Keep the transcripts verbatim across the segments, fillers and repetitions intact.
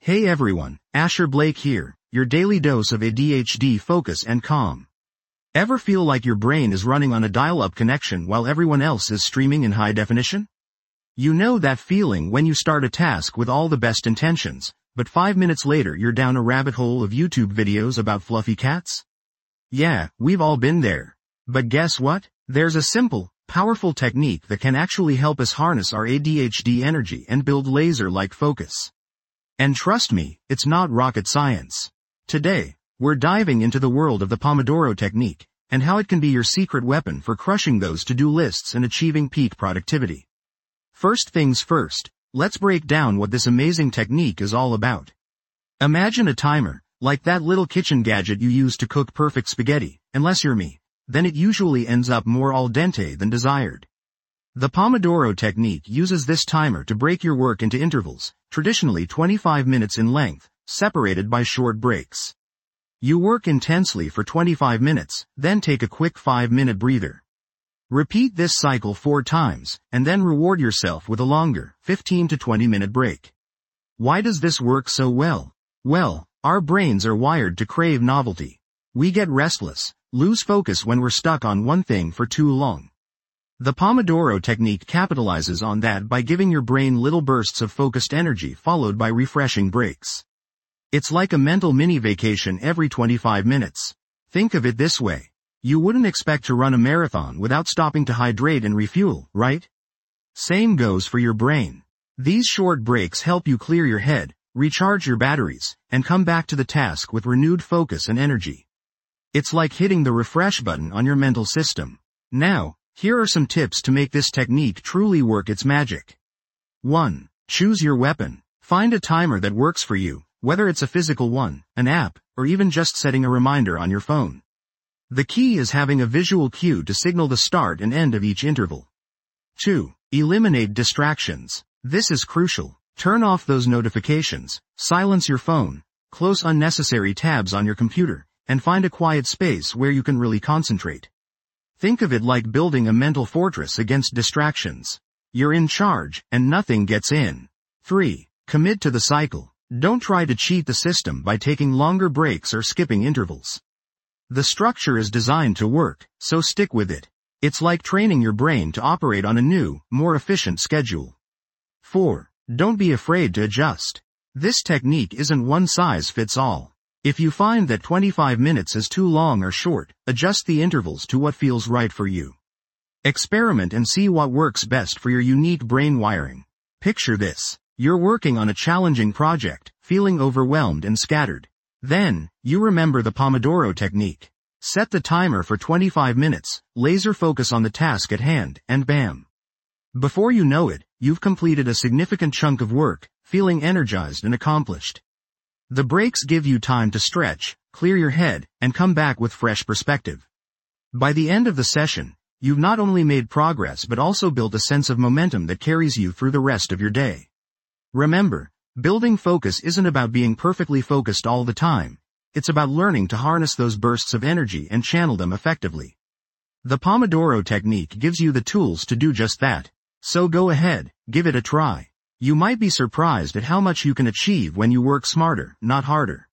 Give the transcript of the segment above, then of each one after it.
Hey everyone, Asher Blake here, your daily dose of A D H D focus and calm. Ever feel like your brain is running on a dial-up connection while everyone else is streaming in high definition? You know that feeling when you start a task with all the best intentions, but five minutes later you're down a rabbit hole of YouTube videos about fluffy cats? Yeah, we've all been there. But guess what? There's a simple, powerful technique that can actually help us harness our A D H D energy and build laser-like focus. And trust me, it's not rocket science. Today, we're diving into the world of the Pomodoro technique, and how it can be your secret weapon for crushing those to-do lists and achieving peak productivity. First things first, let's break down what this amazing technique is all about. Imagine a timer, like that little kitchen gadget you use to cook perfect spaghetti. Unless you're me, then it usually ends up more al dente than desired. The Pomodoro technique uses this timer to break your work into intervals, traditionally twenty-five minutes in length, separated by short breaks. You work intensely for twenty-five minutes, then take a quick five minute breather. Repeat this cycle four times, and then reward yourself with a longer, fifteen to twenty minute break. Why does this work so well? Well, our brains are wired to crave novelty. We get restless, lose focus when we're stuck on one thing for too long. The Pomodoro technique capitalizes on that by giving your brain little bursts of focused energy followed by refreshing breaks. It's like a mental mini-vacation every twenty-five minutes. Think of it this way. You wouldn't expect to run a marathon without stopping to hydrate and refuel, right? Same goes for your brain. These short breaks help you clear your head, recharge your batteries, and come back to the task with renewed focus and energy. It's like hitting the refresh button on your mental system. Now, here are some tips to make this technique truly work its magic. one. Choose your weapon. Find a timer that works for you, whether it's a physical one, an app, or even just setting a reminder on your phone. The key is having a visual cue to signal the start and end of each interval. two. Eliminate distractions. This is crucial. Turn off those notifications, silence your phone, close unnecessary tabs on your computer, and find a quiet space where you can really concentrate. Think of it like building a mental fortress against distractions. You're in charge, and nothing gets in. three. Commit to the cycle. Don't try to cheat the system by taking longer breaks or skipping intervals. The structure is designed to work, so stick with it. It's like training your brain to operate on a new, more efficient schedule. four. Don't be afraid to adjust. This technique isn't one size fits all. If you find that twenty-five minutes is too long or short, adjust the intervals to what feels right for you. Experiment and see what works best for your unique brain wiring. Picture this. You're working on a challenging project, feeling overwhelmed and scattered. Then, you remember the Pomodoro technique. Set the timer for twenty-five minutes, laser focus on the task at hand, and bam. Before you know it, you've completed a significant chunk of work, feeling energized and accomplished. The breaks give you time to stretch, clear your head, and come back with fresh perspective. By the end of the session, you've not only made progress but also built a sense of momentum that carries you through the rest of your day. Remember, building focus isn't about being perfectly focused all the time. It's about learning to harness those bursts of energy and channel them effectively. The Pomodoro technique gives you the tools to do just that. So go ahead, give it a try. You might be surprised at how much you can achieve when you work smarter, not harder.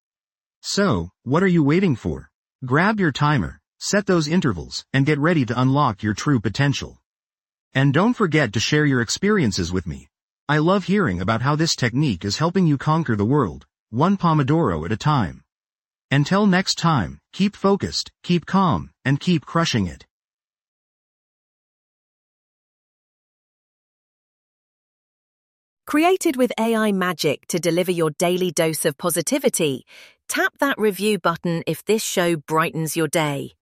So, what are you waiting for? Grab your timer, set those intervals, and get ready to unlock your true potential. And don't forget to share your experiences with me. I love hearing about how this technique is helping you conquer the world, one Pomodoro at a time. Until next time, keep focused, keep calm, and keep crushing it. Created with A I magic to deliver your daily dose of positivity, tap that review button if this show brightens your day.